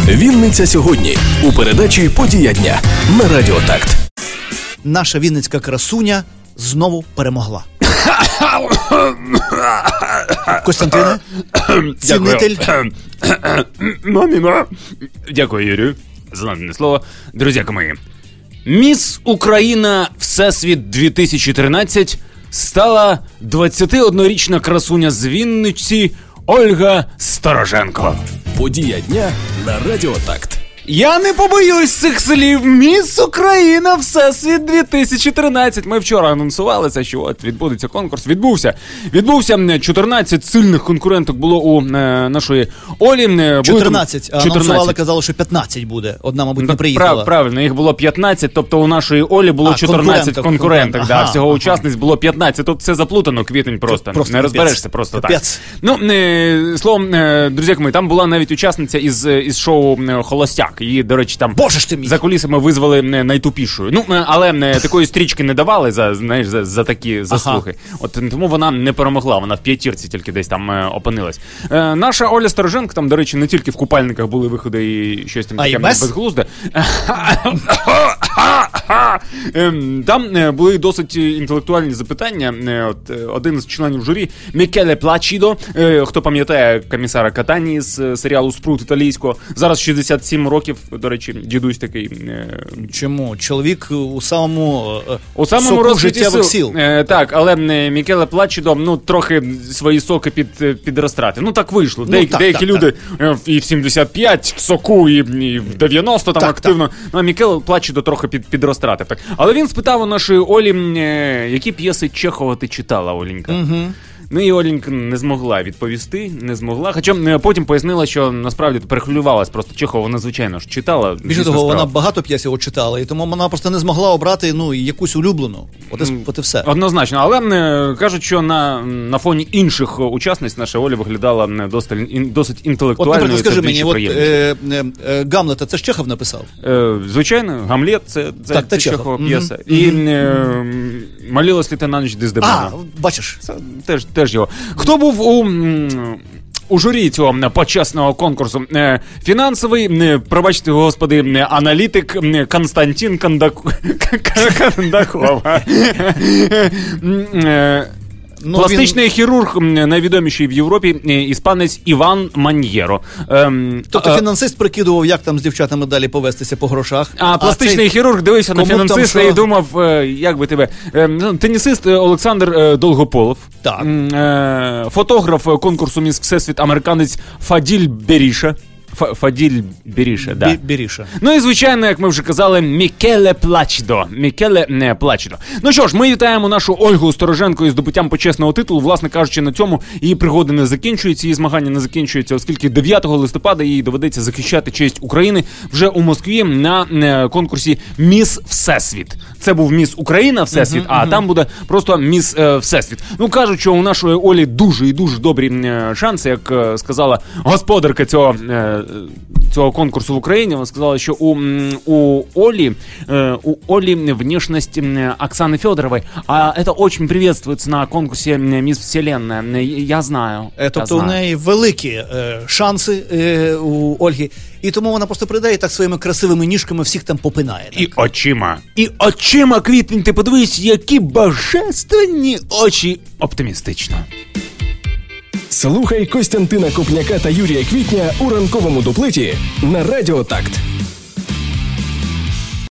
Вінниця сьогодні у передачі «Подія дня» на Радіо Такт. Наша вінницька красуня знову перемогла. Костянтине, цінитель. Дякую, Юрію, за надане слово. Друзяки мої, Міс Україна Всесвіт 2013 стала 21-річна красуня з Вінниці Ольга Стороженко. «Подія дня» на Радіо Такт. Я не побоюсь цих слів. Міс Україна Всесвіт 2013. Ми вчора анонсували це, що от відбудеться конкурс. Відбувся 14 сильних конкуренток було у нашої Олі. 14, а анонсували, казали, що 15 буде. Одна, мабуть, не приїхала. Правильно, їх було 15, тобто у нашої Олі було 14 конкуренток. Да, всього учасниць було 15. Тут все заплутано, квітень просто не розберешся просто так. Ну, словом, друзі мої, там була навіть учасниця із шоу «Холостяк». Її, до речі, там за кулісами визвали найтупішою. Ну, але такої стрічки не давали за такі заслуги. От тому вона не перемогла, вона в п'ятірці тільки десь там опинилась. Наша Оля Стороженко, там, до речі, не тільки в купальниках були виходи і щось там таке безглузде. Там були досить інтелектуальні запитання. Один з членів журі, Мікеле Плачідо, хто пам'ятає комісара Катані з серіалу «Спрут» італійського, зараз 67 років, до речі, дідусь такий. Чому? Чоловік у самому соку життєвих сил. Так, але Мікеле Плачідо, трохи свої соки підрострати. Ну, так вийшло. Деякі люди і в 75 в соку, і в 90 там активно. Ну, а Мікеле Плачідо трохи підрострати. Так. Але він спитав у нашої Олі, які п'єси Чехова ти читала, Оленька? Ну і Оленька не змогла відповісти, Хоча потім пояснила, що насправді перехвилювалась просто. Чехова вона, звичайно ж, читала. Більше того, вона багато п'єсів читала, і тому вона просто не змогла обрати якусь улюблену. От і все. Однозначно. Але кажуть, що на фоні інших учасниць наша Оля виглядала досить інтелектуальною. От, наприклад, скажи мені, Гамлета це ж Чехов написав? Звичайно, Гамлет це Чехова п'єса. І «Молилась ли ти на ніч Дездемона». Бачиш. Це теж його. Хто був у журі цього почесного конкурсу? Фінансовий, пробачте, господи, аналітик Константин Кандаков. Пластичний хірург, найвідоміший в Європі, іспанець Іван Маньєро. Тобто фінансист прикидував, як там з дівчатами далі повестися по грошах. А пластичний хірург дивився на фінансиста і думав, як би тебе... Тенісист Олександр Долгополов. Так. Фотограф конкурсу «Міс Всесвіт» американець Фаділь Беріша. Беріша. Ну і, звичайно, як ми вже казали, Мікеле Плачідо. Ну що ж, ми вітаємо нашу Ольгу Стороженко із здобуттям почесного титулу. Власне кажучи, на цьому її пригоди не закінчуються, її змагання не закінчуються, оскільки 9 листопада їй доведеться захищати честь України вже у Москві на конкурсі «Міс Всесвіт». Це був «Міс Україна Всесвіт», а там буде просто «Міс Всесвіт». Ну, кажуть, що у нашої Олі дуже і дуже добрі шанси, як сказала господарка цього конкурсу в Україні. Вона сказала, що у Оли внешность Оксаны Федоровой, а это очень приветствуется на конкурсе «Мисс Вселенная». Я знаю. Тобто у неї великі шанси у Ольги, і тому вона просто прийде і так своїми красивими ніжками всіх там попинає. Так. І очима, квітень, ти подивись, які божественні очі. Оптимістично. Слухай Костянтина Копняка та Юрія Квітня у ранковому дуплеті на Радіо Такт.